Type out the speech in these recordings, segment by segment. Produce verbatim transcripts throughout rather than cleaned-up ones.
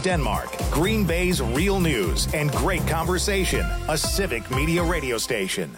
Denmark. Green Bay's real news and great conversation. A Civic Media radio station.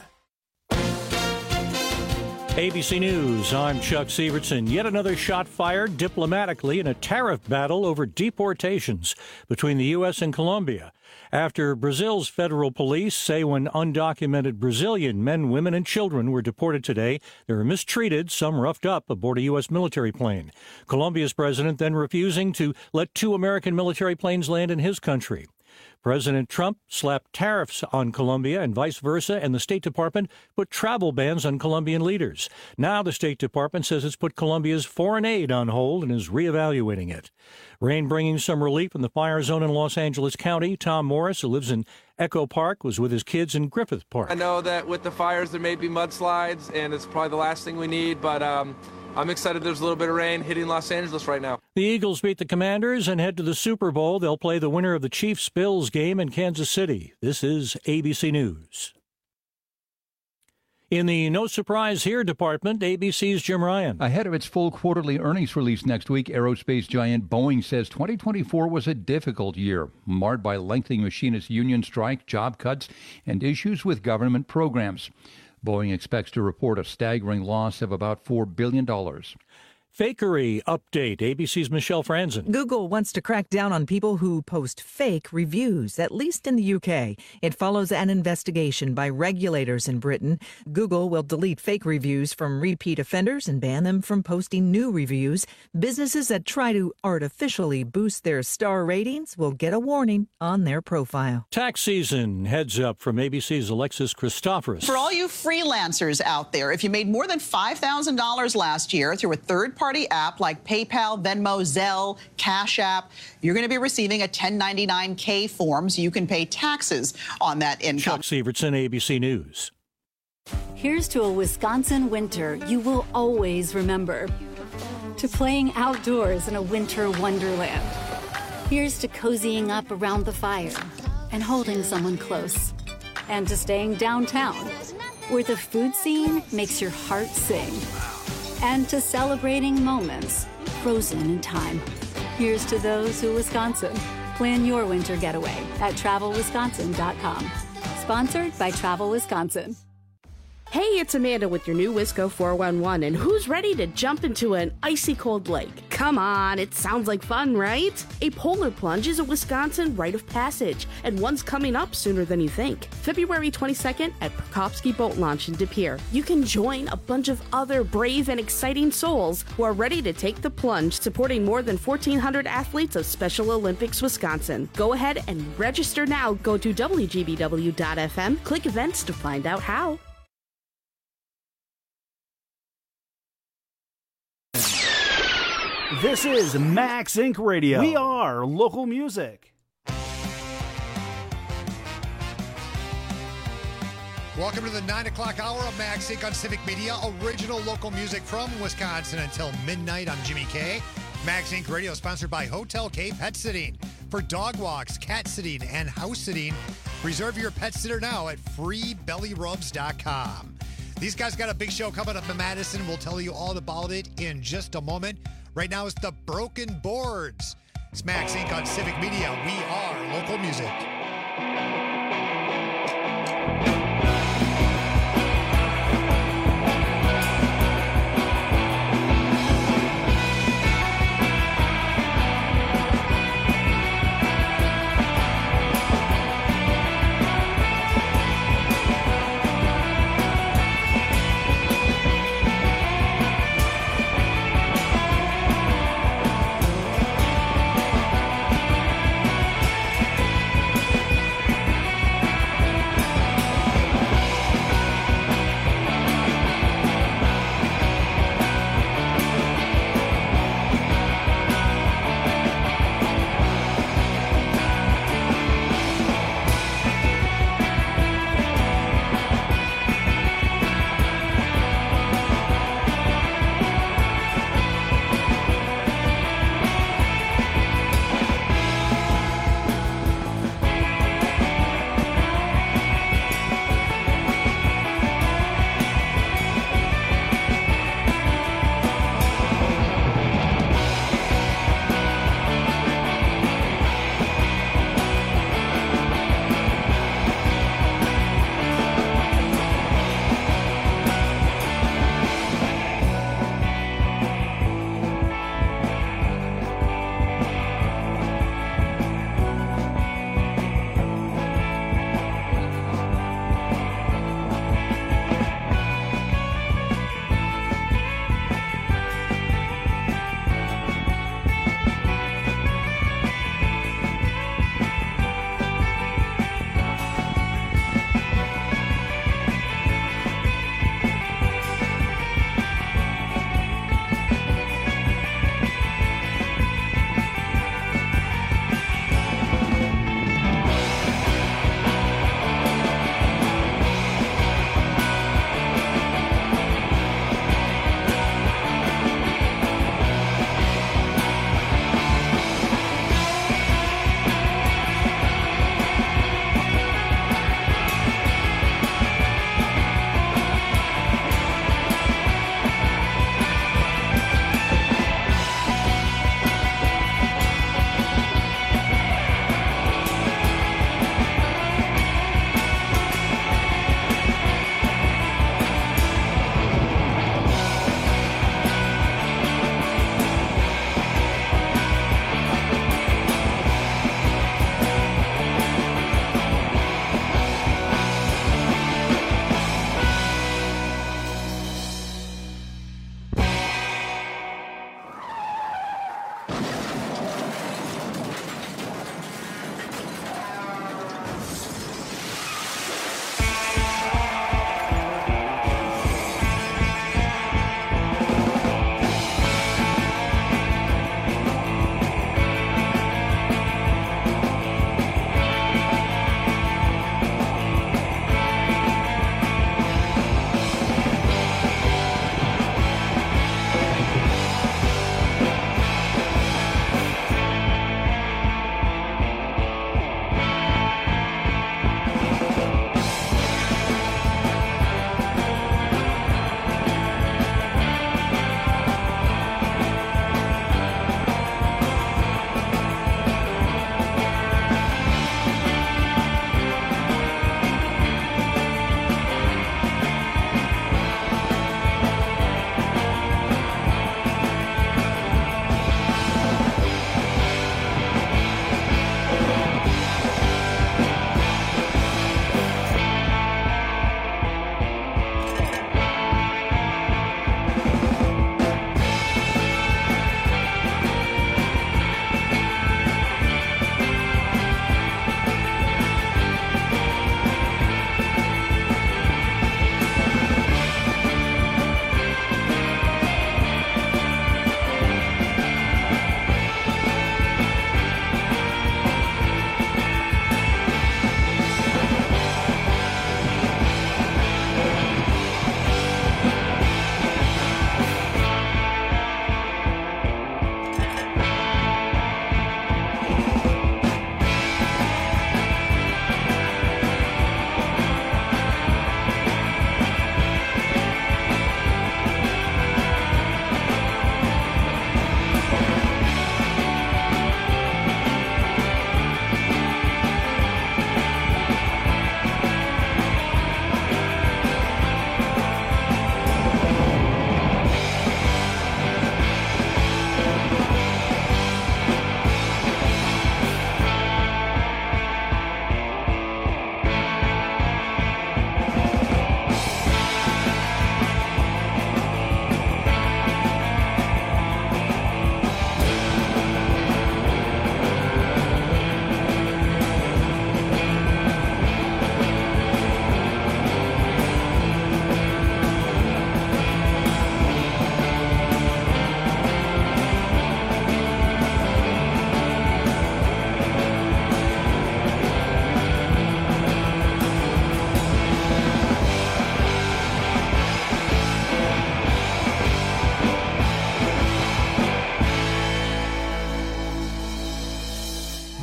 A B C News, I'm Chuck Severson. Yet another shot fired diplomatically in a tariff battle over deportations between the U S and Colombia. After Brazil's federal police say when undocumented Brazilian men, women, and children were deported today, they were mistreated, some roughed up aboard a U S military plane. Colombia's president then refusing to let two American military planes land in his country. President Trump slapped tariffs on Colombia and vice versa, and the State Department put travel bans on Colombian leaders. Now the State Department says it's put Colombia's foreign aid on hold and is reevaluating it. Rain bringing some relief in the fire zone in Los Angeles County. Tom Morris, who lives in Echo Park, was with his kids in Griffith Park. I know that with the fires there may be mudslides, and it's probably the last thing we need, but um, I'm excited there's a little bit of rain hitting Los Angeles right now. The Eagles beat the Commanders and head to the Super Bowl. They'll play the winner of the Chiefs-Bills game in Kansas City. This is A B C News. In the No Surprise Here department, A B C's Jim Ryan. Ahead of its full quarterly earnings release next week, aerospace giant Boeing says twenty twenty-four was a difficult year, marred by lengthening machinist union strike, job cuts, and issues with government programs. Boeing expects to report a staggering loss of about four billion dollars. Fakery update. A B C's Michelle Franzen. Google wants to crack down on people who post fake reviews, at least in the U K. It follows an investigation by regulators in Britain. Google will delete fake reviews from repeat offenders and ban them from posting new reviews. Businesses that try to artificially boost their star ratings will get a warning on their profile. Tax season. Heads up from A B C's Alexis Christoforous. For all you freelancers out there, if you made more than five thousand dollars last year through a third-party app like PayPal, Venmo, Zelle, Cash App, you're going to be receiving a ten ninety-nine K form so you can pay taxes on that income. Chuck Severson, A B C News. Here's to a Wisconsin winter you will always remember. To playing outdoors in a winter wonderland. Here's to cozying up around the fire and holding someone close. And to staying downtown, where the food scene makes your heart sing. And to celebrating moments frozen in time. Here's to those who Wisconsin. Plan your winter getaway at travel wisconsin dot com. Sponsored by Travel Wisconsin. Hey, it's Amanda with your new Wisco four one one, and who's ready to jump into an icy cold lake? Come on, it sounds like fun, right? A polar plunge is a Wisconsin rite of passage, and one's coming up sooner than you think. February twenty-second at Prokopsky Boat Launch in De Pere. You can join a bunch of other brave and exciting souls who are ready to take the plunge, supporting more than fourteen hundred athletes of Special Olympics Wisconsin. Go ahead and register now. Go to W G B W dot F M, click events to find out how. This is Max Incorporated. Radio. We are local music. Welcome to the nine o'clock hour of Max Inc on Civic Media. Original local music from Wisconsin until midnight. I'm Jimmy K. Max Incorporated Radio sponsored by Hotel K Pet Sitting. For dog walks, cat sitting, and house sitting, reserve your pet sitter now at free belly rubs dot com. These guys got a big show coming up in Madison. We'll tell you all about it in just a moment. Right now, it's the Broken Boards. It's Max Incorporated on Civic Media. We are local music.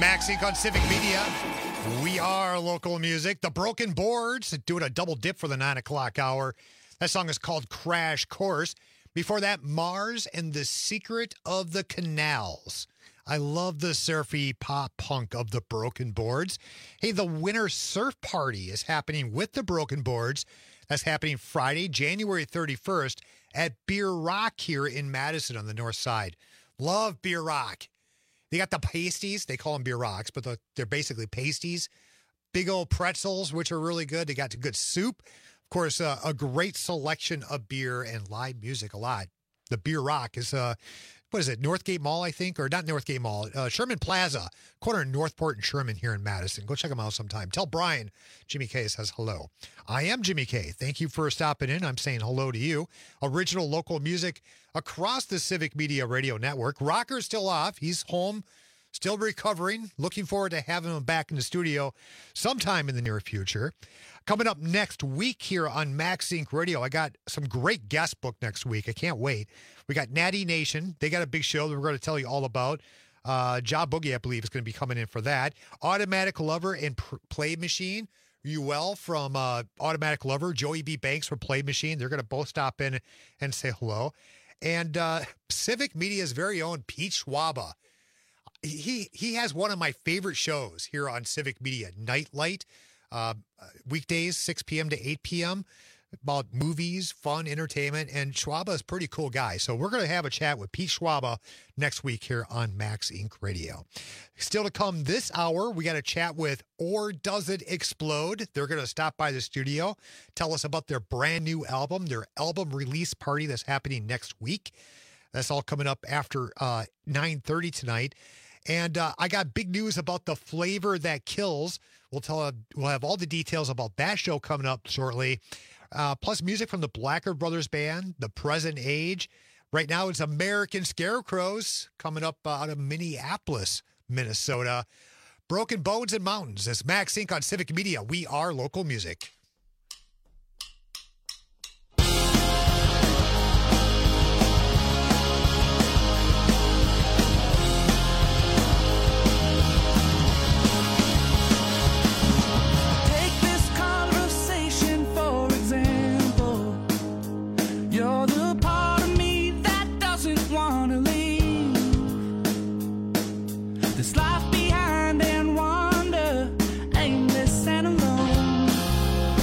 Max Inc on Civic Media. We are local music. The Broken Boards doing a double dip for the nine o'clock hour. That song is called Crash Course. Before that, Mars and the Secret of the Canals. I love the surfy pop punk of the Broken Boards. Hey, the Winter Surf Party is happening with the Broken Boards. That's happening Friday, January thirty-first at Beer Rock here in Madison on the north side. Love Beer Rock. They got the pasties. They call them beer rocks, but the, they're basically pasties. Big old pretzels, which are really good. They got good soup. Of course, uh, a great selection of beer and live music a lot. The Beer Rock is, uh, what is it, Northgate Mall, I think? Or not Northgate Mall, uh, Sherman Plaza, corner of Northport and Sherman here in Madison. Go check them out sometime. Tell Brian Jimmy K says hello. I am Jimmy K. Thank you for stopping in. I'm saying hello to you. Original local music across the Civic Media Radio Network. Rocker's still off. He's home, still recovering. Looking forward to having him back in the studio sometime in the near future. Coming up next week here on Max Inc Radio, I got some great guests booked next week. I can't wait. We got Natty Nation. They got a big show that we're going to tell you all about. Uh, Ja Boogie, I believe, is going to be coming in for that. Automatic Lover and P- Play Machine. Uel from uh, Automatic Lover, Joey B. Banks from Play Machine. They're going to both stop in and say hello. And uh, Civic Media's very own Pete Schwaba. He he has one of my favorite shows here on Civic Media, Nightlight, uh, weekdays, six p.m. to eight p.m., about movies, fun, entertainment, and Schwaba is a pretty cool guy. So we're going to have a chat with Pete Schwaba next week here on Max Inc Radio. Still to come this hour, we got a chat with Or Does It Explode? They're going to stop by the studio, tell us about their brand new album, their album release party that's happening next week. That's all coming up after uh, nine thirty tonight. And uh, I got big news about The Flavor That Kills. We'll tell. We'll have all the details about that show coming up shortly. Uh, plus music from the Blackard Brothers Band, The Present Age. Right now it's American Scarecrows coming up uh, out of Minneapolis, Minnesota. Broken Bones and Mountains. It's Max Inc on Civic Media. We are local music. Life behind and wander, aimless and alone.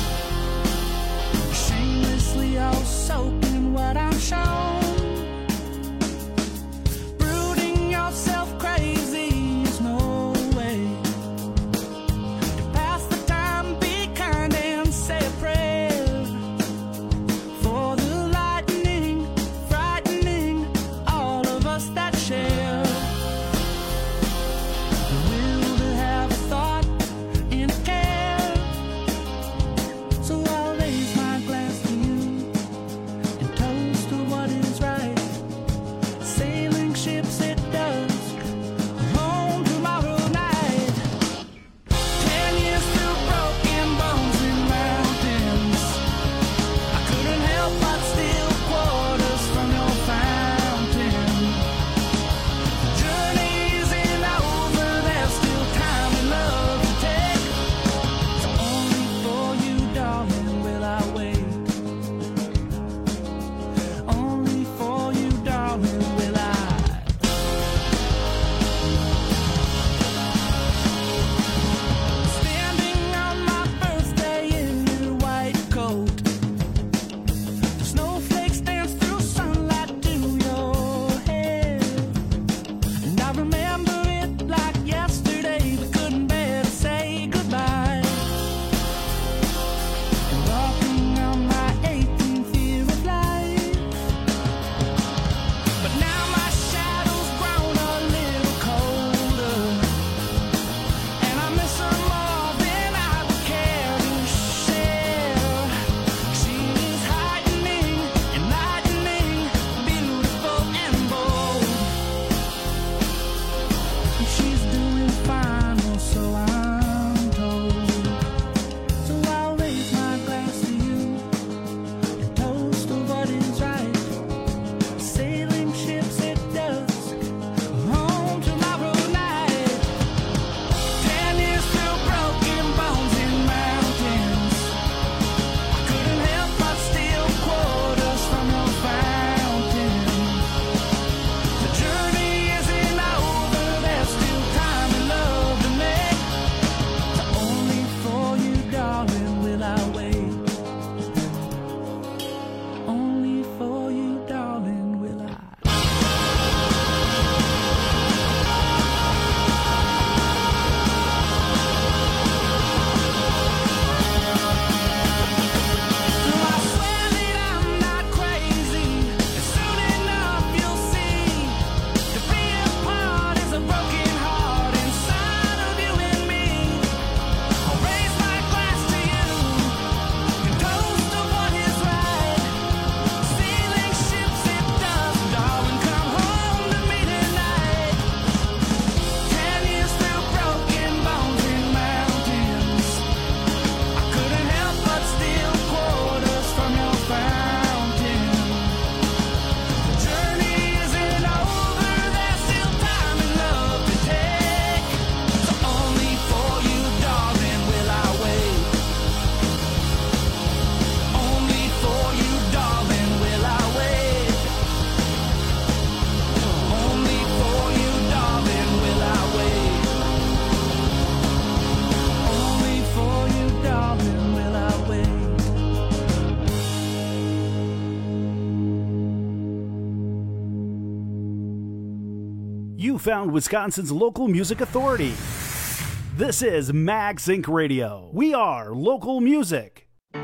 found Wisconsin's local music authority. This is MagZinc Radio. We are local music.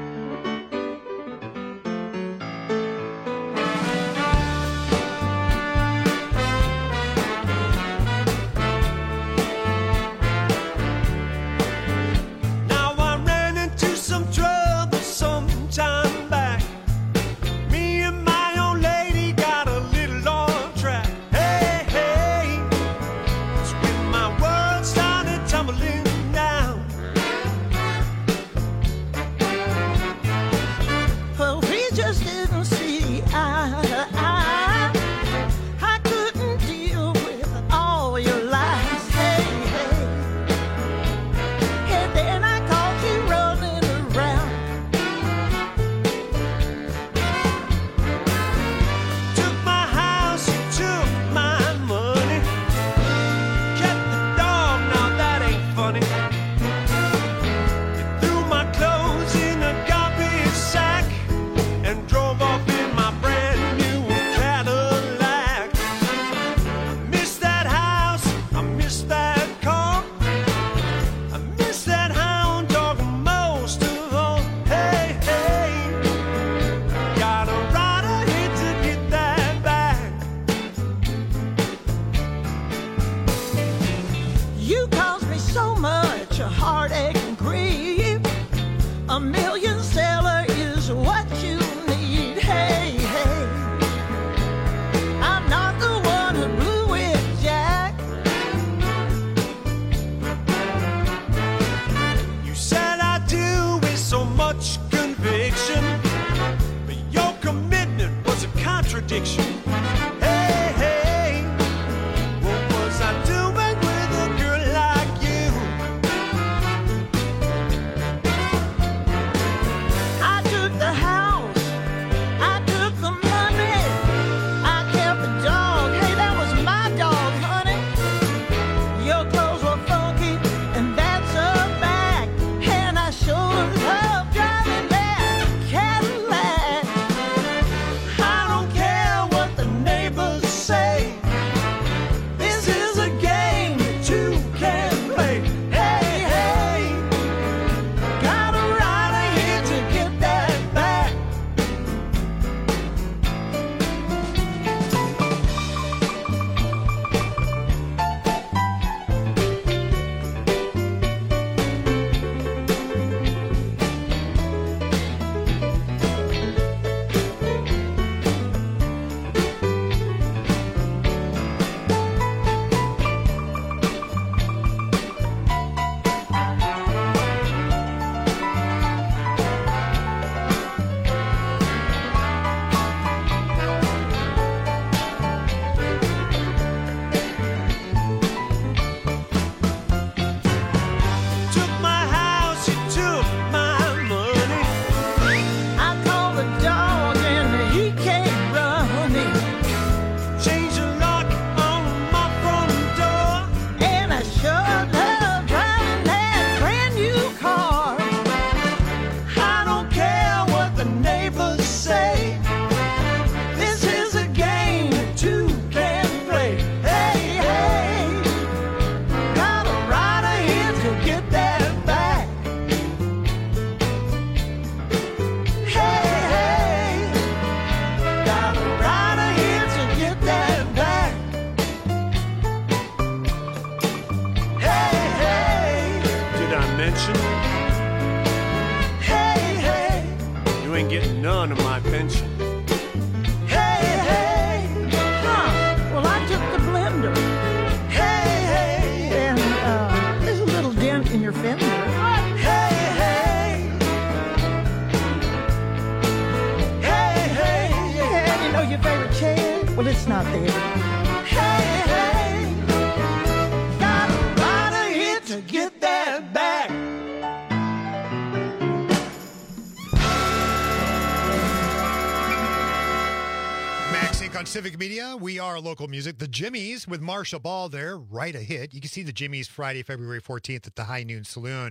On Civic Media, we are local music. The Jimmies with Marshall Ball there, Right a Hit. You can see the Jimmies Friday, February fourteenth at the High Noon Saloon.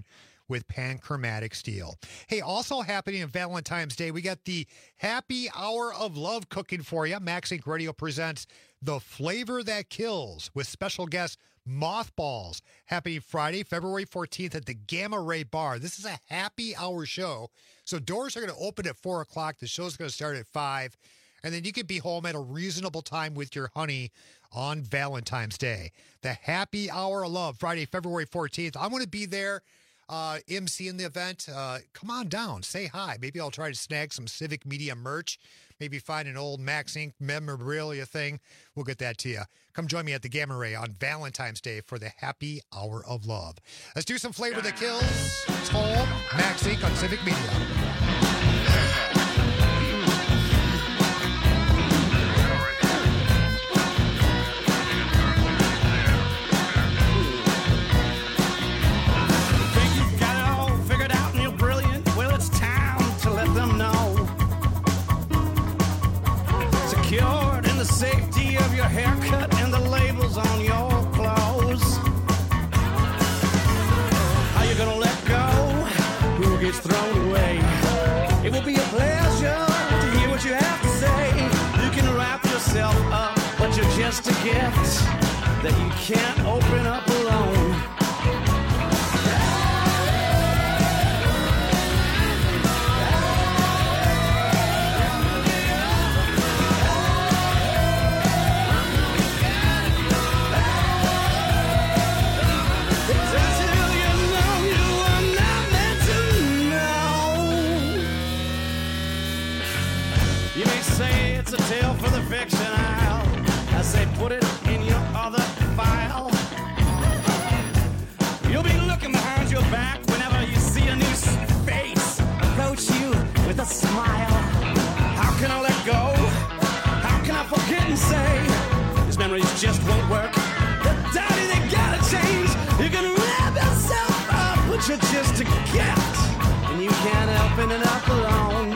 with panchromatic steel. Hey, also happening on Valentine's Day, we got the Happy Hour of Love cooking for you. Max Inc Radio presents The Flavor That Kills with special guest Mothballs, happening Friday, February fourteenth at the Gamma Ray Bar. This is a happy hour show. So doors are going to open at four o'clock. The show's going to start at five. And then you can be home at a reasonable time with your honey on Valentine's Day. The Happy Hour of Love, Friday, February fourteenth. I'm going to be there uh, emceeing the event. Uh, come on down. Say hi. Maybe I'll try to snag some Civic Media merch. Maybe find an old Max Inc memorabilia thing. We'll get that to you. Come join me at the Gamma Ray on Valentine's Day for the Happy Hour of Love. Let's do some Flavor That Kills. It's home. Max Inc on Civic Media. Safety of your haircut and the labels on your clothes. How you gonna let go? Who gets thrown away? It will be a pleasure to hear what you have to say. You can wrap yourself up, but you're just a gift that you can't open up alone. It's a tale for the fiction aisle. I say put it in your other file. You'll be looking behind your back whenever you see a new face approach you with a smile. How can I let go? How can I forget and say these memories just won't work? The daddy, they gotta change. You can wrap yourself up, but you're just a gift, and you can't open it up alone.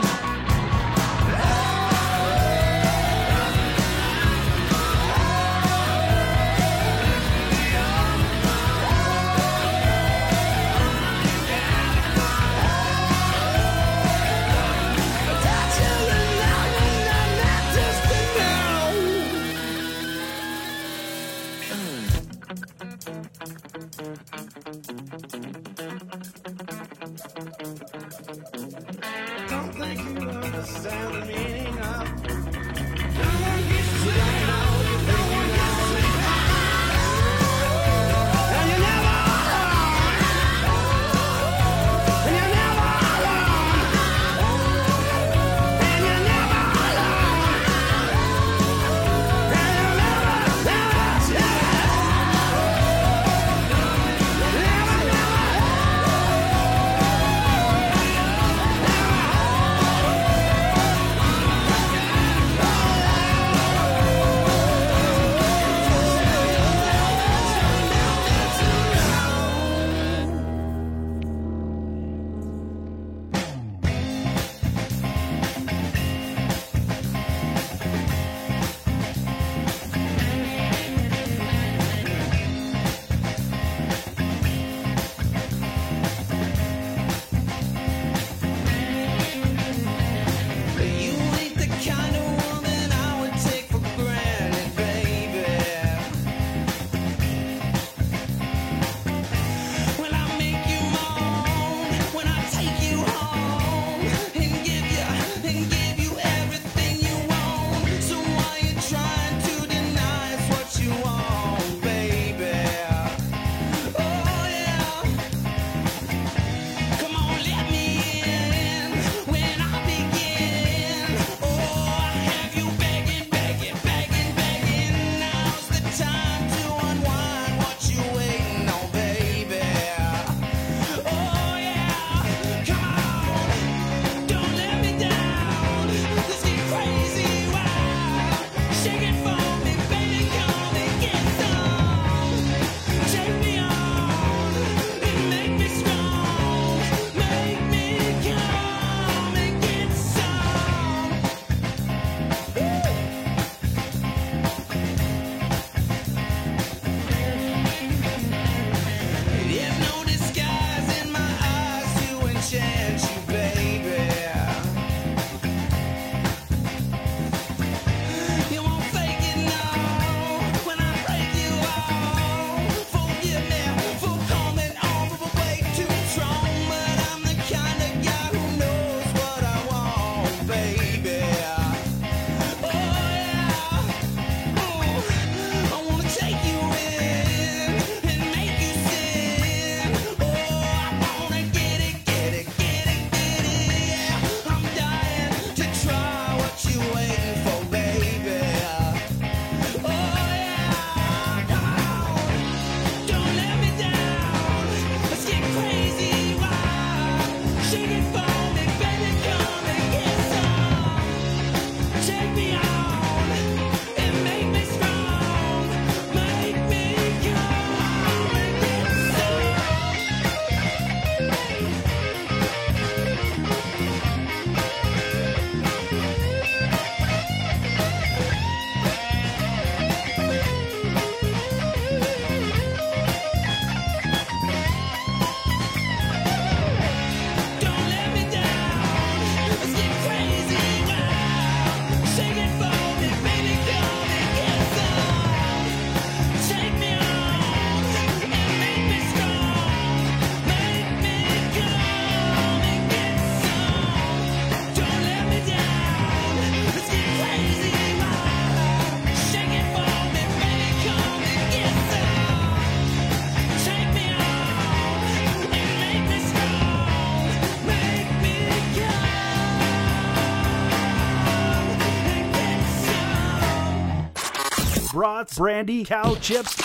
brats, brandy, cow chips,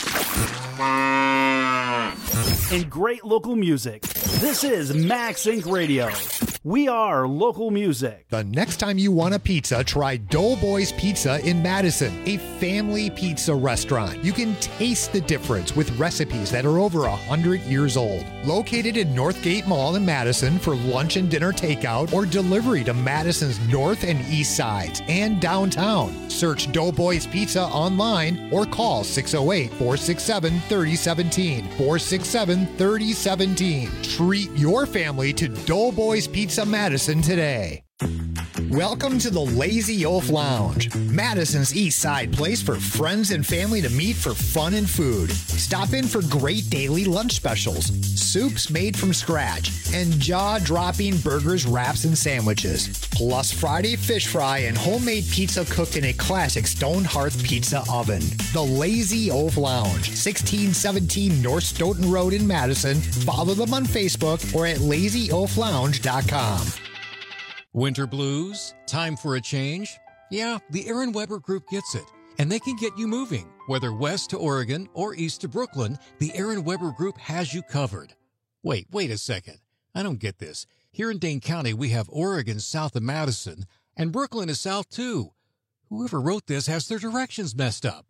and great local music. This is Max Incorporated. Radio. We are local music. The next time you want a pizza, try Doughboys Pizza in Madison, a family pizza restaurant. You can taste the difference with recipes that are over one hundred years old. Located in Northgate Mall in Madison for lunch and dinner takeout or delivery to Madison's north and east sides and downtown. Search Doughboys Pizza online or call six oh eight, four six seven, three oh one seven, four six seven, three oh one seven. Treat your family to Doughboys Pizza Madison today. Welcome to the Lazy Oaf Lounge, Madison's East Side place for friends and family to meet for fun and food. Stop in for great daily lunch specials, soups made from scratch, and jaw-dropping burgers, wraps, and sandwiches. Plus Friday fish fry and homemade pizza cooked in a classic stone hearth pizza oven. The Lazy Oaf Lounge, sixteen seventeen North Stoughton Road in Madison. Follow them on Facebook or at lazy oaf lounge dot com. Winter blues? Time for a change? Yeah, the Aaron Weber Group gets it, and they can get you moving. Whether west to Oregon or east to Brooklyn, the Aaron Weber Group has you covered. Wait, wait a second. I don't get this. Here in Dane County, we have Oregon south of Madison, and Brooklyn is south too. Whoever wrote this has their directions messed up.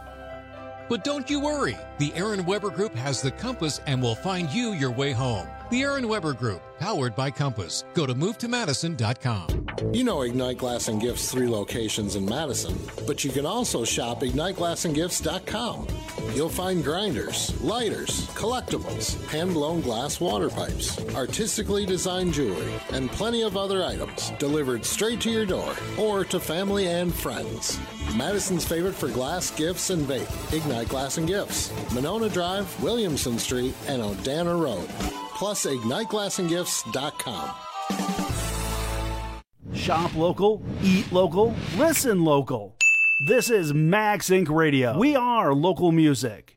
But don't you worry. The Aaron Weber Group has the compass and will find you your way home. The Aaron Weber Group, powered by Compass. Go to move to madison dot com. You know Ignite Glass and Gifts' three locations in Madison, but you can also shop ignite glass and gifts dot com. You'll find grinders, lighters, collectibles, hand-blown glass water pipes, artistically designed jewelry, and plenty of other items delivered straight to your door or to family and friends. Madison's favorite for glass, gifts, and vape, Ignite Glass and Gifts, Monona Drive, Williamson Street, and Odana Road. Plus ignite glass and gifts dot com. Shop local, eat local, listen local. This is Max Incorporated. Radio. We are local music.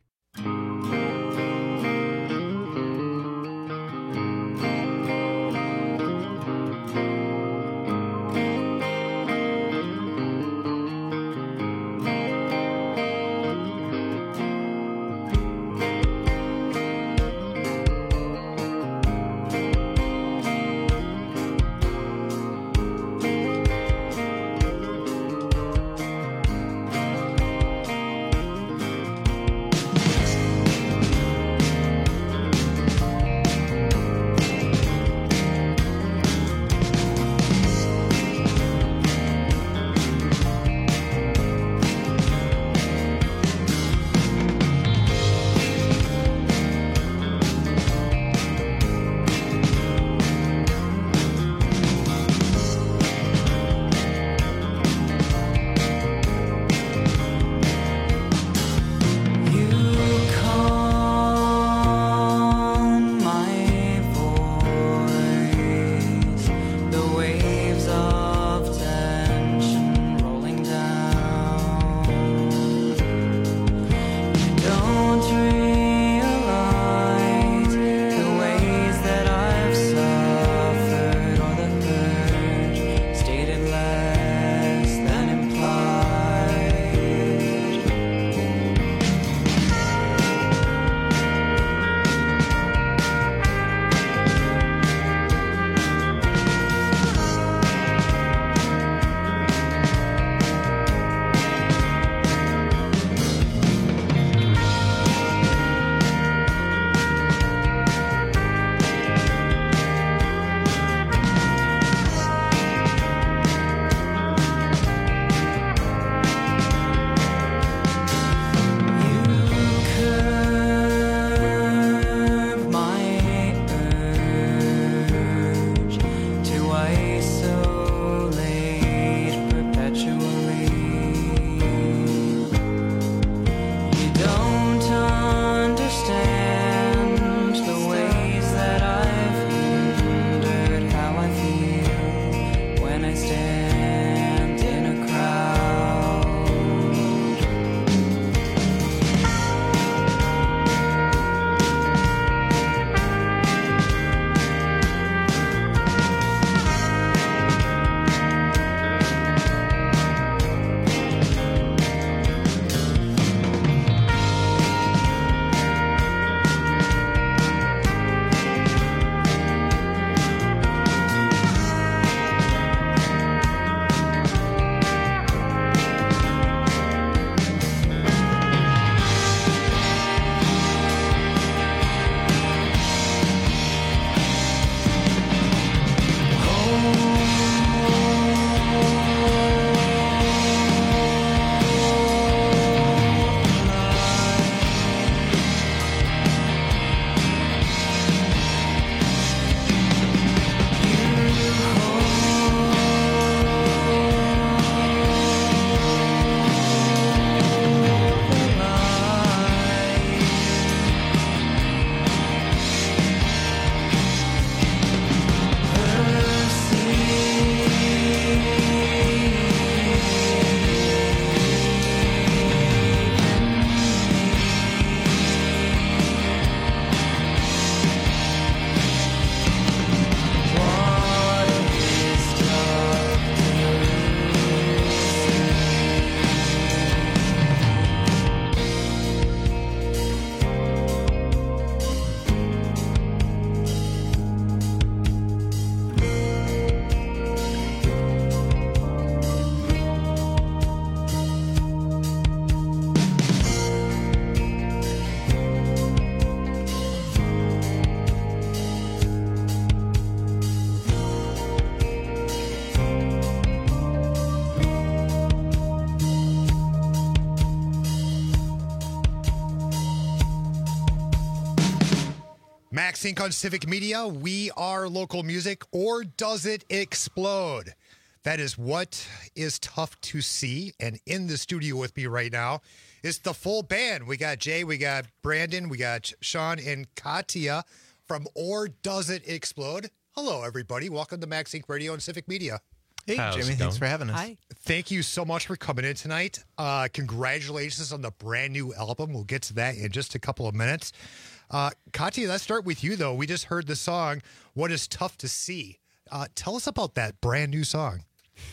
MaxInc on Civic Media. We are local music, or does it explode? That is what is tough to see. And in the studio with me right now is the full band. We got Jay, we got Brandon, we got Sean and Katya from Or Does It Explode? Hello, everybody. Welcome to MaxInc Radio and Civic Media. Hey, How's Jimmy. Thanks for having us. Hi. Thank you so much for coming in tonight. Uh, congratulations on the brand new album. We'll get to that in just a couple of minutes. Uh, Katya, let's start with you, though. We just heard the song, What Is Tough to See. Uh, tell us about that brand new song.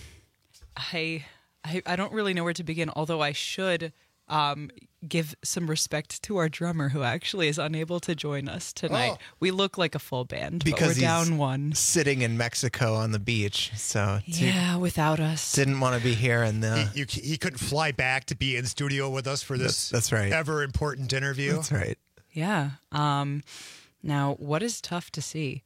I, I I don't really know where to begin, although I should um, give some respect to our drummer, who actually is unable to join us tonight. Oh. We look like a full band, because but we're he's down one. Sitting in Mexico on the beach, so Yeah, without us. didn't want to be here. And uh, He, you, he couldn't fly back to be in studio with us for this That's- that's right. ever important interview. That's right. Yeah. Um, now, what is tough to see?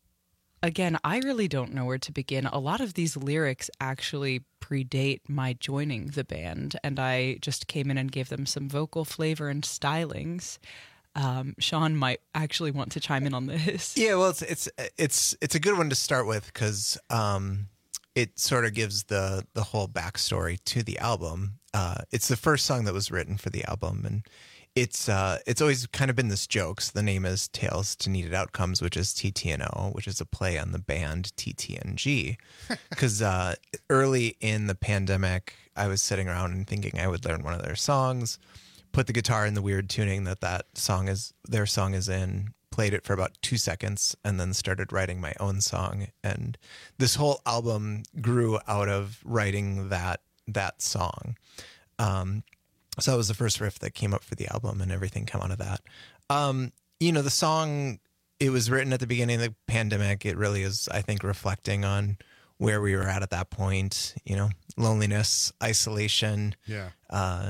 Again, I really don't know where to begin. A lot of these lyrics actually predate my joining the band, and I just came in and gave them some vocal flavor and stylings. Um, Sean might actually want to chime in on this. Yeah, well, it's it's it's it's a good one to start with because um, it sort of gives the the whole backstory to the album. Uh, it's the first song that was written for the album, and it's uh, it's always kind of been this joke. So the name is Tales to Needed Outcomes, which is T T N O, which is a play on the band T T N G. Because uh, early in the pandemic, I was sitting around and thinking I would learn one of their songs, put the guitar in the weird tuning that that song is, their song is in, played it for about two seconds, and then started writing my own song. And this whole album grew out of writing that that song. Um, so that was the first riff that came up for the album, and everything came out of that. Um, you know, the song, it was written at the beginning of the pandemic. It really is, I think, reflecting on where we were at at that point, you know, loneliness, isolation, Yeah. uh,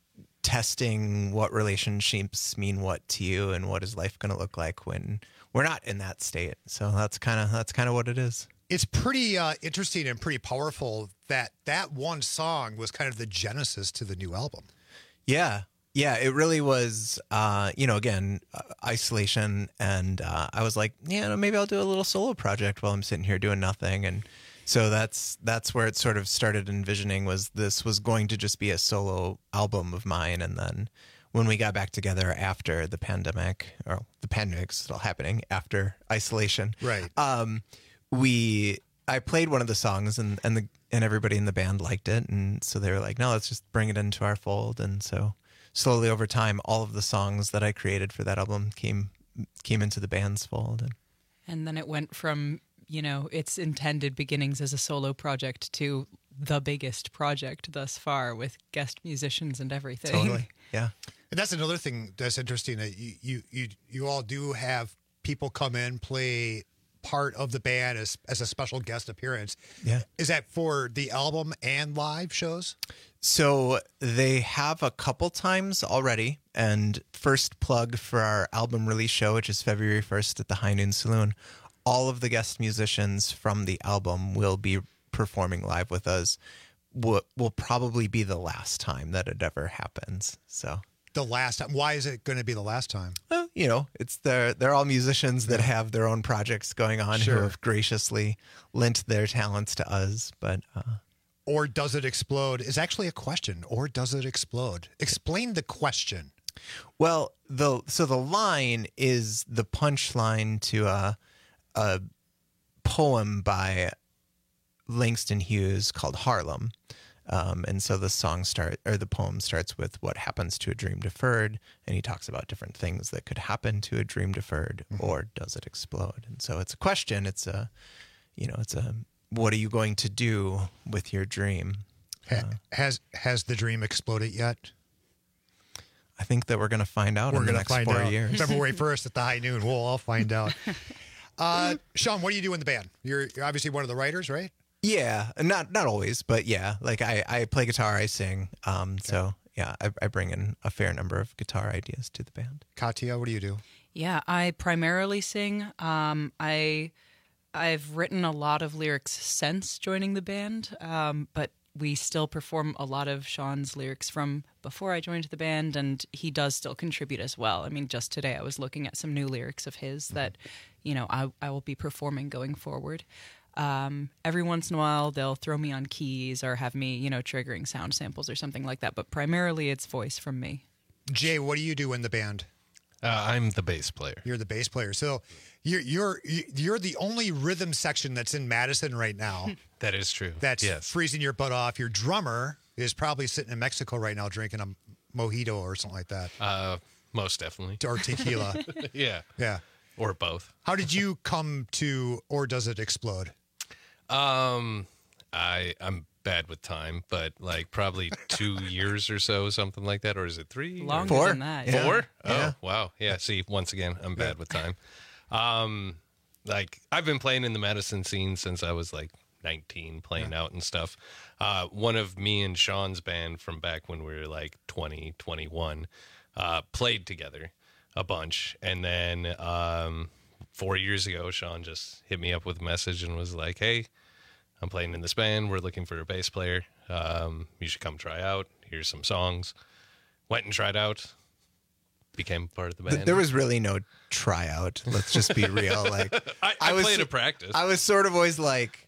testing what relationships mean what to you, and what is life going to look like when we're not in that state. So that's kind of that's kind of what it is. It's pretty uh, interesting and pretty powerful that that one song was kind of the genesis to the new album. Yeah. Yeah, it really was, uh, you know, again, uh, isolation. And uh, I was like, yeah, no, maybe I'll do a little solo project while I'm sitting here doing nothing. And so that's that's where it sort of started envisioning, was this was going to just be a solo album of mine. And then when we got back together after the pandemic, or the pandemic's still happening after isolation, Right. Um, we, I played one of the songs, and, and the and everybody in the band liked it. And so they were like, no, let's just bring it into our fold. And so slowly over time, all of the songs that I created for that album came came into the band's fold. And, And then it went from, you know, its intended beginnings as a solo project to the biggest project thus far, with guest musicians and everything. Totally, yeah. And that's another thing that's interesting. That you you you, you all do have people come in, play part of the band as as a special guest appearance. Yeah. Is that for the album and live shows? So they have a couple times already. And first plug for our album release show, which is February first at the High Noon Saloon. All of the guest musicians from the album will be performing live with us. Will will probably be the last time that it ever happens. So The last time. Why is it going to be the last time? Well, you know, it's they're they're all musicians that have their own projects going on, Sure. who have graciously lent their talents to us. But uh, Or does it explode is actually a question. Or does it explode? Explain the question. well, the so the line is the punchline to a a poem by Langston Hughes called Harlem. Um, and so the song start or the poem starts with what happens to a dream deferred, and he talks about different things that could happen to a dream deferred, mm-hmm. or does it explode? And so it's a question. It's a, you know, it's a, what are you going to do with your dream? Ha- Uh, has has the dream exploded yet? I think that we're going to find out We're in the going to next find four out. years. February first at the High Noon. We'll all find out. Uh, Sean, what do you do in the band? You're, you're obviously one of the writers, right? Yeah, not not always, but yeah, like I, I play guitar, I sing. Um, so yeah, I, I bring in a fair number of guitar ideas to the band. Katya, what do you do? Yeah, I primarily sing. Um, I I've written a lot of lyrics since joining the band, um, but we still perform a lot of Sean's lyrics from before I joined the band, and he does still contribute as well. I mean, just today I was looking at some new lyrics of his that, you know, I, I will be performing going forward. Um, every once in a while, they'll throw me on keys or have me, you know, triggering sound samples or something like that. But primarily, it's voice from me. Jay, what do you do in the band? Uh, I'm the bass player. You're the bass player. So you're you're you're the only rhythm section that's in Madison right now. That is true. That's yes. freezing your butt off. Your drummer is probably sitting in Mexico right now drinking a mojito or something like that. Uh, most definitely. Or tequila. yeah. Yeah. Or both. How did you come to Or Does It Explode? Um, I I'm bad with time, but like probably two years or so, something like that, or is it three? Longer Four? than that. Four? Yeah. Oh, Yeah. wow. Yeah. See, once again, I'm bad with time. Um, like I've been playing in the Madison scene since I was like nineteen, playing out and stuff. Uh, one of me and Sean's band from back when we were like twenty, twenty-one, uh, played together a bunch, and then um, four years ago, Sean just hit me up with a message and was like, "Hey, I'm playing in this band. We're looking for a bass player. Um, you should come try out. Here's some songs." Went and tried out. Became part of the band. There was really no tryout. Let's just be real. Like I, I, was, played a practice. I was sort of always like,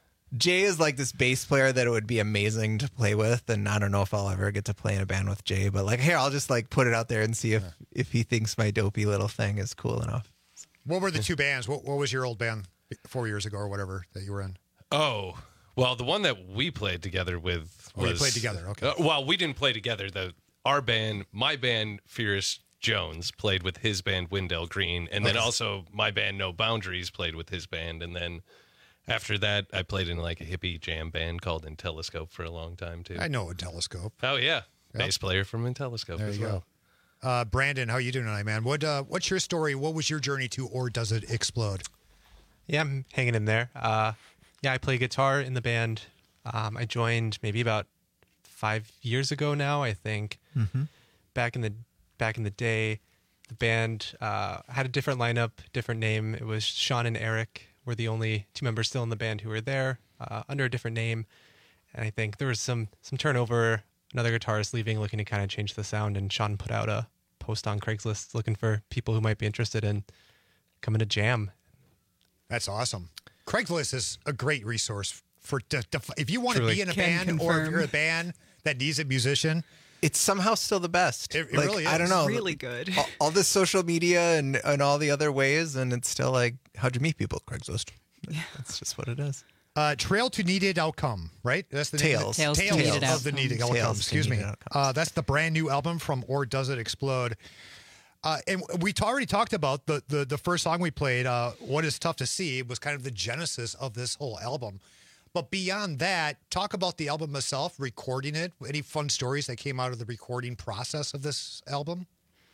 Jay is like this bass player that it would be amazing to play with, and I don't know if I'll ever get to play in a band with Jay. But like, here, I'll just like put it out there and see if if he thinks my dopey little thing is cool enough. What were the two bands? What, what was your old band four years ago or whatever that you were in? Oh, well, the one that we played together with was... Oh, you played together, okay. Uh, well, we didn't play together. The Our band, my band, Fierce Jones, played with his band, Wendell Green, and then Okay. also my band, No Boundaries, played with his band, and then after that, I played in like a hippie jam band called Intelliscope for a long time, too. I know a telescope. Oh, yeah. Yep. Bass player from Intelliscope There as you well. go. Uh, Brandon, how you doing tonight, man? What uh, What's your story? What was your journey to Or Does It Explode? Yeah, I'm hanging in there. Uh, yeah, I play guitar in the band. Um, I joined maybe about five years ago now, I think. Mhm. Back in the back in the day, the band uh, had a different lineup, different name. It was Sean and Eric were the only two members still in the band who were there uh, under a different name. And I think there was some some turnover. Another guitarist leaving, looking to kind of change the sound, and Sean put out a post on Craigslist looking for people who might be interested in coming to jam. That's awesome. Craigslist is a great resource for to, to, if you want to Truly. be in a Can band or if confirm. you're a band that needs a musician. It's somehow still the best. It, it like, really is. I don't know. Really good. All, all this social media and, and all the other ways, and it's still like, how'd you meet people? Craigslist. That's just what it is. Uh, Trail to Needed Outcome, right? That's the name of it? Tales. Tales to Tales Needed of the Outcome. Needed Tales Outcome. to Excuse me. Needed Outcomes. Uh, that's the brand new album from Or Does It Explode? Uh, and we t- already talked about the, the the first song we played. Uh, What Is Tough to See was kind of the genesis of this whole album. But beyond that, talk about the album itself, recording it. Any fun stories that came out of the recording process of this album?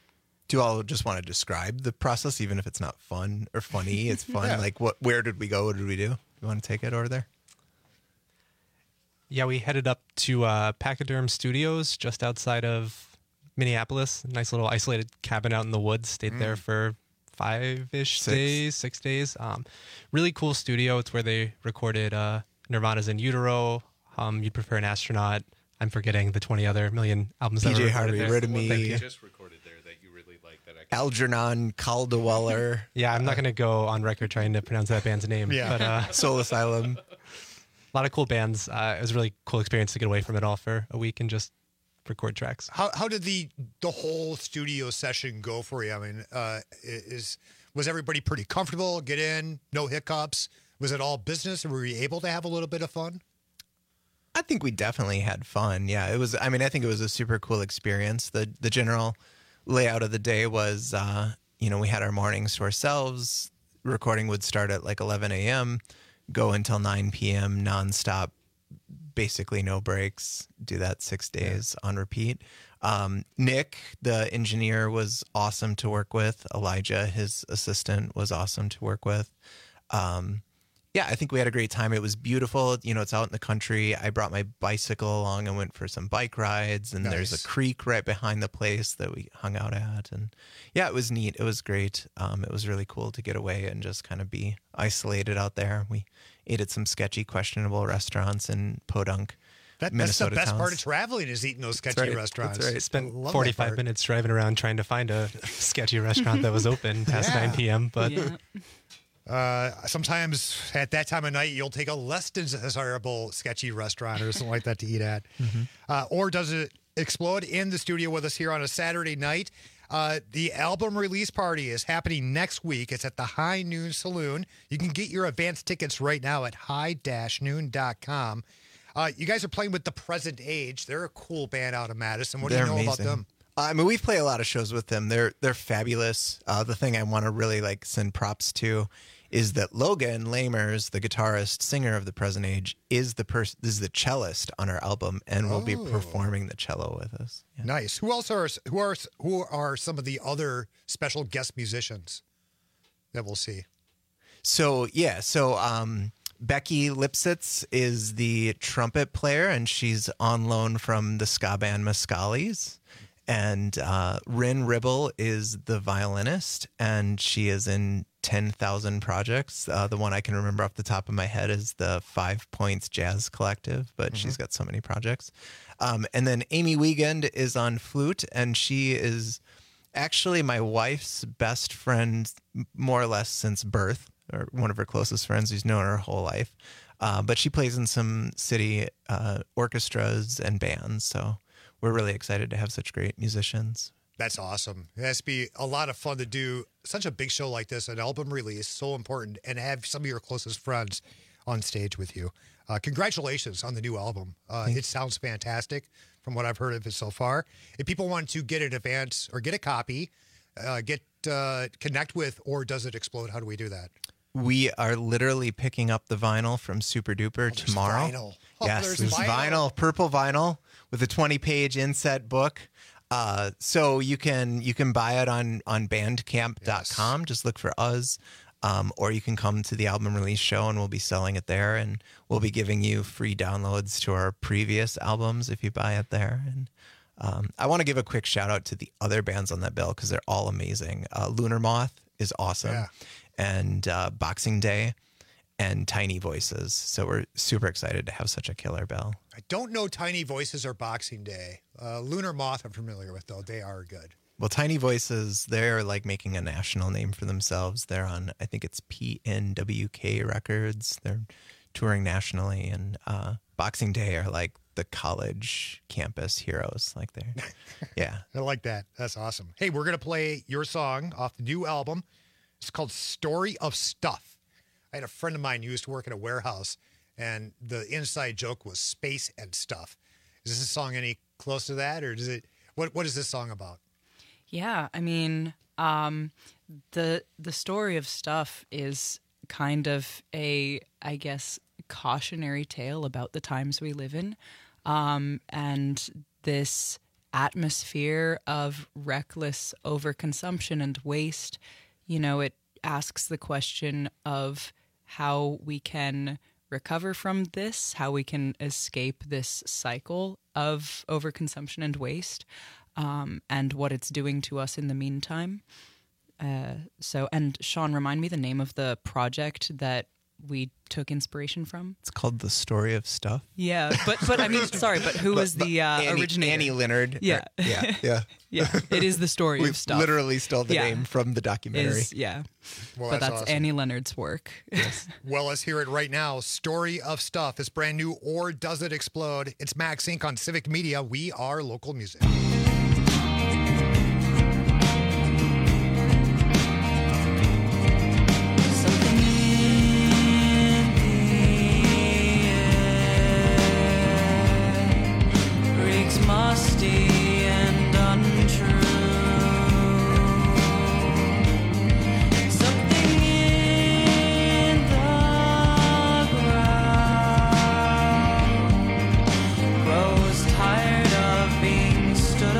Do you all just want to describe the process, even if it's not fun or funny? It's fun. Yeah. Like, what? Where did we go? What did we do? You want to take it over there? Yeah, we headed up to uh, Pachyderm Studios just outside of Minneapolis. Nice little isolated cabin out in the woods. Stayed Mm. there for five-ish Six. days, six days. Um, really cool studio. It's where they recorded uh, Nirvana's In Utero, um, You'd Prefer an Astronaut. I'm forgetting the twenty other million albums that P J were recorded Harvey, there. Rid of Thank Me. you. Just recorded there that you really like that I Algernon Caldeweller. Yeah, I'm not going to go on record trying to pronounce that band's name. Yeah. But, uh, Soul Asylum. A lot of cool bands. Uh, it was a really cool experience to get away from it all for a week and just record tracks. How how did the the whole studio session go for you? I mean, uh, is was everybody pretty comfortable? Get in, no hiccups. Was it all business, or were you able to have a little bit of fun? I think we definitely had fun. Yeah, it was. I mean, I think it was a super cool experience. The the general layout of the day was, uh, you know, we had our mornings to ourselves. Recording would start at like eleven a.m., go until nine p.m. nonstop, basically no breaks. Do that six days on repeat. Um, Nick, the engineer, was awesome to work with. Elijah, his assistant, was awesome to work with. Um, yeah, I think we had a great time. It was beautiful. You know, it's out in the country. I brought my bicycle along and went for some bike rides. And there's Nice. a creek right behind the place that we hung out at. And yeah, it was neat. It was great. Um, it was really cool to get away and just kind of be isolated out there. We ate at some sketchy, questionable restaurants in Podunk. That, that's Minnesota the best towns. part of traveling is eating those sketchy That's right. restaurants. That's right. Spent Love that forty-five part. minutes driving around trying to find a sketchy restaurant that was open past Yeah. nine p.m. But Yeah. Uh, sometimes at that time of night, you'll take a less desirable, sketchy restaurant or something like that to eat at. Mm-hmm. Uh, or does it explode in the studio with us here on a Saturday night? Uh, the album release party is happening next week. It's at the High Noon Saloon. You can get your advance tickets right now at high dash noon dot com. Uh, you guys are playing with The Present Age. They're a cool band out of Madison. What They're do you know amazing. about them? Uh, I mean, we play a lot of shows with them. They're they're fabulous. Uh, the thing I want to really like send props to is that Logan Lamers, the guitarist, singer of The Present Age, is the person is the cellist on our album and will be Oh. performing the cello with us. Nice. Who else are who are who are some of the other special guest musicians that we'll see? So yeah, so um, Becky Lipsitz is the trumpet player, and she's on loan from the ska band Mescalis. And uh, Rin Ribble is the violinist, and she is in ten thousand projects. Uh, the one I can remember off the top of my head is the Five Points Jazz Collective, but she's got so many projects. Um, and then Amy Wiegand is on flute, and she is actually my wife's best friend, m- more or less since birth, or one of her closest friends who's known her her whole life. Uh, but she plays in some city uh, orchestras and bands, so we're really excited to have such great musicians. That's awesome. It has to be a lot of fun to do such a big show like this, an album release, so important, and have some of your closest friends on stage with you. Uh, congratulations on the new album. Uh, it sounds fantastic from what I've heard of it so far. If people want to get an advance or get a copy, uh, get uh, connect with Or Does It Explode, how do we do that? We are literally picking up the vinyl from Super Duper tomorrow. vinyl. Oh, yes, there's there's, vinyl. vinyl. purple vinyl with a twenty-page inset book. Uh, so you can you can buy it on on bandcamp dot com. Just look for us, um, or you can come to the album release show, and we'll be selling it there, and we'll be giving you free downloads to our previous albums if you buy it there. And um, I want to give a quick shout out to the other bands on that bill because they're all amazing. Uh, Lunar Moth is awesome. Yeah. And uh, Boxing Day and Tiny Voices. So we're super excited to have such a killer bill. I don't know Tiny Voices or Boxing Day. Uh, Lunar Moth I'm familiar with, though. They are good. Well, Tiny Voices, they're like making a national name for themselves. They're on, I think it's P N W K Records. They're touring nationally. And uh, Boxing Day are like the college campus heroes. Like they're, yeah. I like that. That's awesome. Hey, we're going to play your song off the new album. It's called Story of Stuff. I had a friend of mine who used to work in a warehouse, and the inside joke was space and stuff. Is this song any close to that, or does it? What What is this song about? Yeah, I mean, um, the the story of Stuff is kind of a, I guess, cautionary tale about the times we live in, um, and this atmosphere of reckless overconsumption and waste. You know, it asks the question of how we can recover from this, how we can escape this cycle of overconsumption and waste, um, and what it's doing to us in the meantime. Uh, so, and Sean, remind me the name of the project that we took inspiration from. It's called The Story of Stuff. Yeah, but but I mean, sorry, but who But- was the uh, but Annie- originator? Annie Leonard. Yeah, Or- yeah, yeah. yeah. It is the story We of Stuff. literally stole the Yeah. name from the documentary. Is- yeah, Well, but that's that's awesome. Annie Leonard's work. Well, let's hear it right now. Story of Stuff is brand new. Or Does It Explode? It's Max Inc on Civic Media. We are local music. Reeks musty and untrue. Something in the ground grows tired of being stood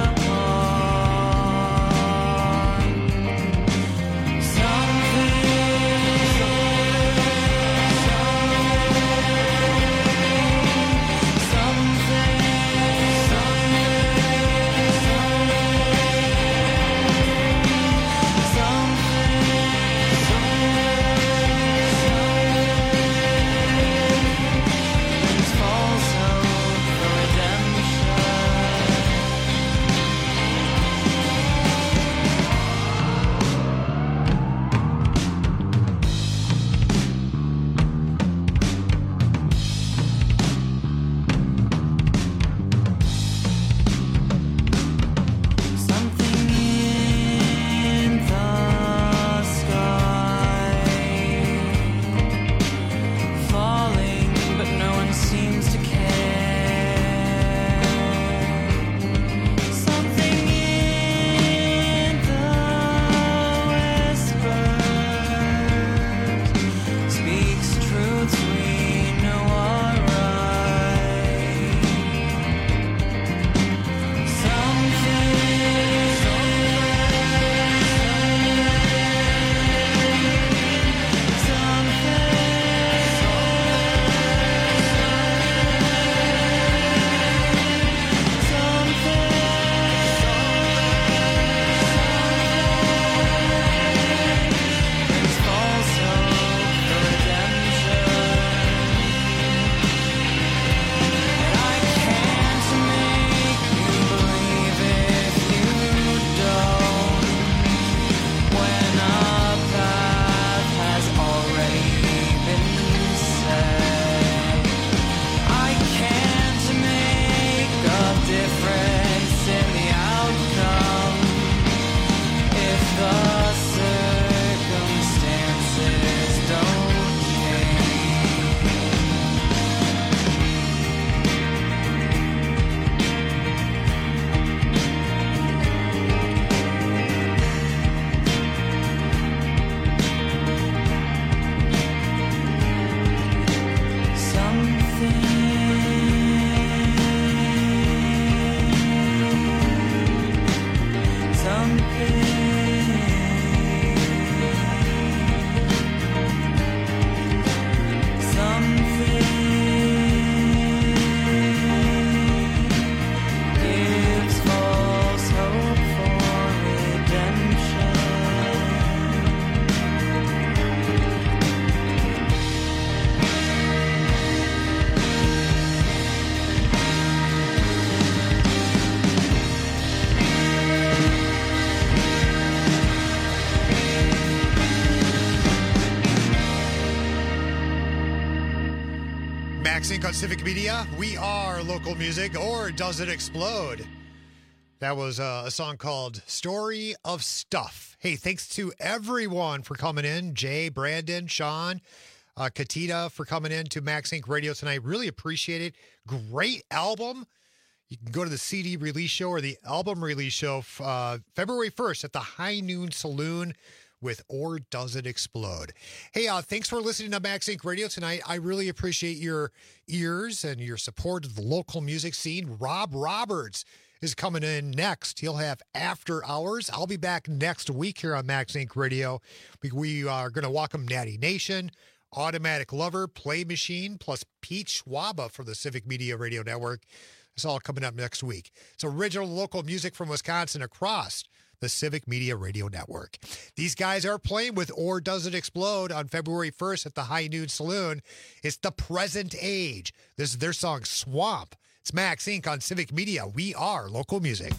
Max Inc on Civic Media. We are local music, or does it explode? That was uh, a song called Story of Stuff. Hey, thanks to everyone for coming in. Jay, Brandon, Sean, uh, Katita for coming in to Max Inc Radio tonight. Really appreciate it. Great album. You can go to the C D release show or the album release show uh, February first at the High Noon Saloon with Or Does It Explode? Hey, uh, thanks for listening to Max Inc Radio tonight. I really appreciate your ears and your support of the local music scene. Rob Roberts is coming in next. He'll have After Hours. I'll be back next week here on Max Inc Radio. We, we are going to welcome Natty Nation, Automatic Lover, Play Machine, plus Pete Schwaba from the Civic Media Radio Network. It's all coming up next week. It's original local music from Wisconsin across the Civic Media Radio Network. These guys are playing with Or Does It Explode on February first at the High Noon Saloon. It's The Present Age. This is their song, Swamp. It's Max Inc on Civic Media. We are local music.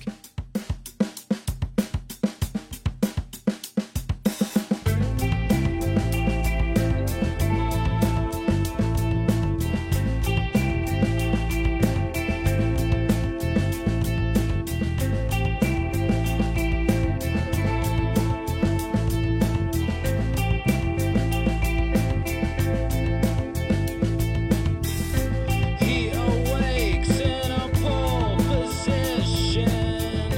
He awakes in a pole position.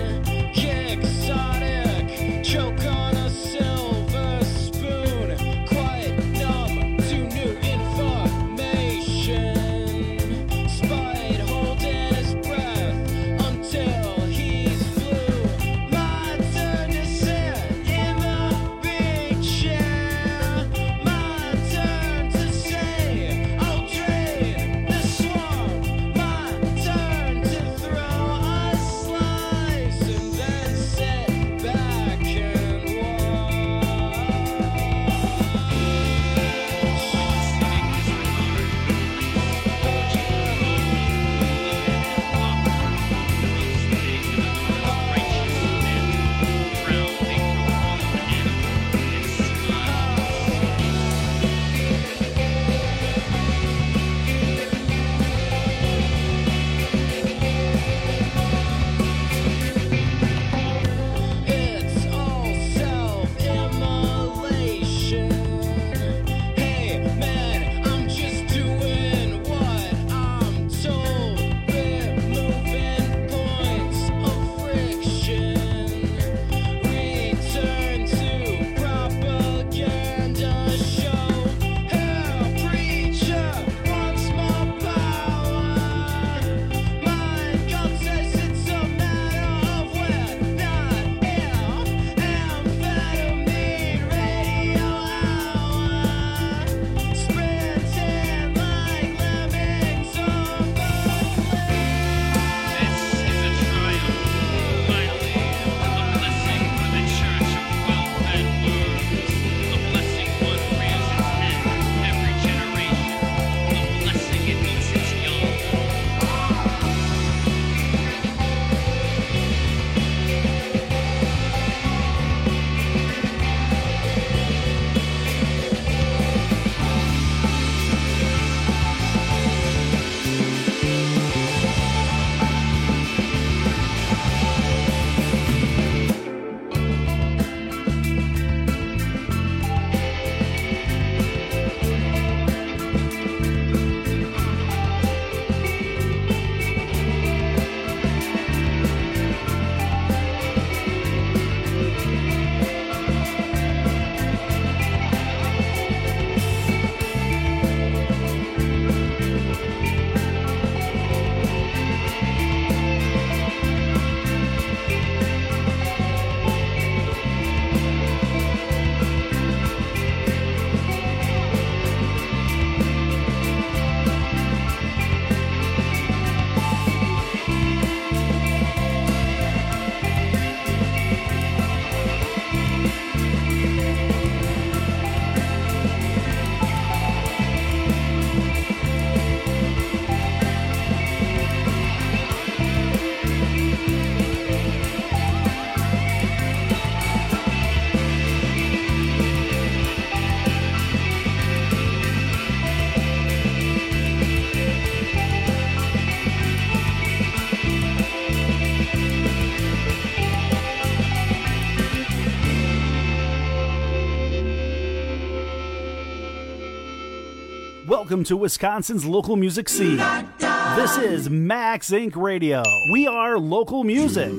Welcome to Wisconsin's local music scene. This is Max Inc Radio. We are local music.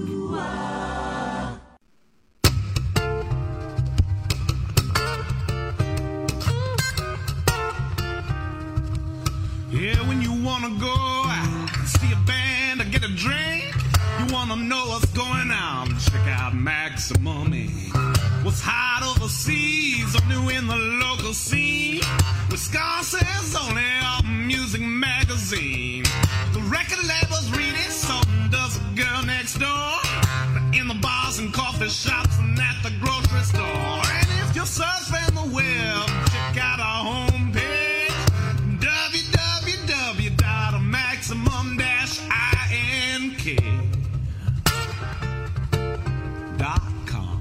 Yeah, when you wanna go out, see a band or get a drink, you wanna know what's going on, check out Maximum Incorporated. What's hot overseas or new in the local scene, Wisconsin's only album music magazine. The record labels read it, so does a girl next door. In the bars and coffee shops and at the grocery store. And if you're surfing the web, check out our homepage, w w w dot maximum dash ink dot com.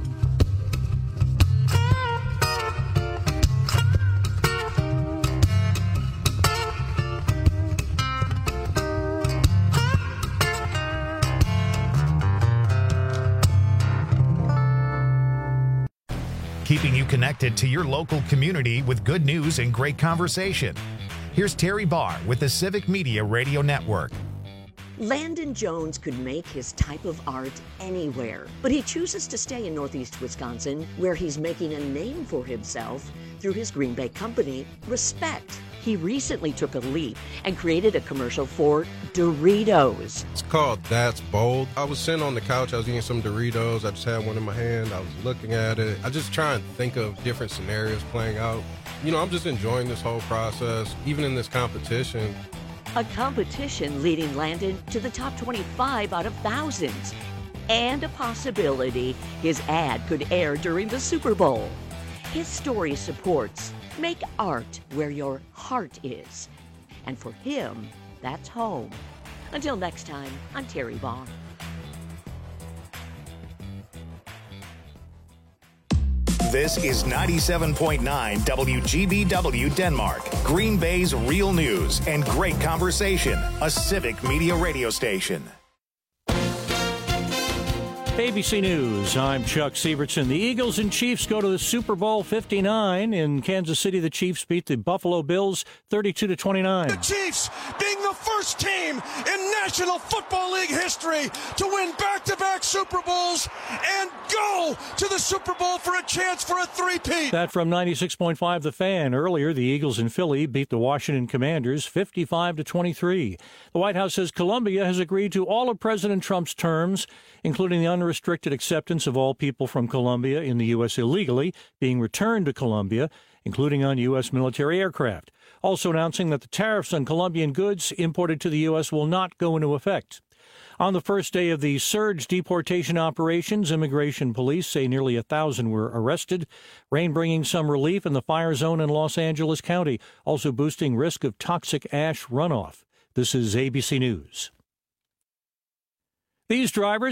Keeping you connected to your local community with good news and great conversation. Here's Terry Barr with the Civic Media Radio Network. Landon Jones could make his type of art anywhere, but he chooses to stay in Northeast Wisconsin, where he's making a name for himself through his Green Bay company, Respect. He recently took a leap and created a commercial for Doritos. It's called That's Bold. I was sitting on the couch, I was eating some Doritos, I just had one in my hand, I was looking at it. I just try and think of different scenarios playing out. You know, I'm just enjoying this whole process, even in this competition. A competition leading Landon to the top twenty-five out of thousands. And a possibility his ad could air during the Super Bowl. His story supports make art where your heart is. And for him, that's home. Until next time, I'm Terry Vaughn. This is ninety-seven point nine W G B W Denmark, Green Bay's real news and great conversation, a Civic Media radio station. A B C News, I'm Chuck Sievertson. The Eagles and Chiefs go to the Super Bowl fifty-nine. In Kansas City, the Chiefs beat the Buffalo Bills thirty-two to twenty-nine. The Chiefs being the first team in National Football League history to win back-to-back Super Bowls and go to the Super Bowl for a chance for a three-peat. That from ninety-six point five The Fan. Earlier, the Eagles in Philly beat the Washington Commanders fifty-five to twenty-three. The White House says Colombia has agreed to all of President Trump's terms, including the unrestricted acceptance of all people from Colombia in the U S illegally being returned to Colombia, including on U S military aircraft. Also announcing that the tariffs on Colombian goods imported to the U S will not go into effect. On the first day of the surge deportation operations, immigration police say nearly a thousand were arrested. Rain bringing some relief in the fire zone in Los Angeles County, also boosting risk of toxic ash runoff. This is A B C News. These drivers